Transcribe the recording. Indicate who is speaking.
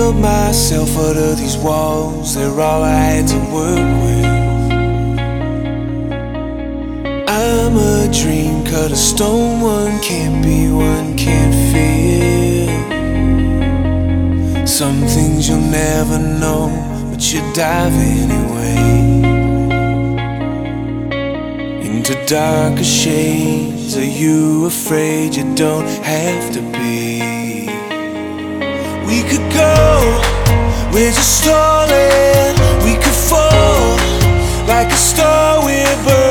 Speaker 1: build myself out of these walls, they're all I had to work with. I'm a dream cut of stone, one can't be, one can't feel. Some things you'll never know, but you dive anyway. Into darker shades, are you afraid you don't have to be? We could go, we're just stalling. We could fall like a star we're burning.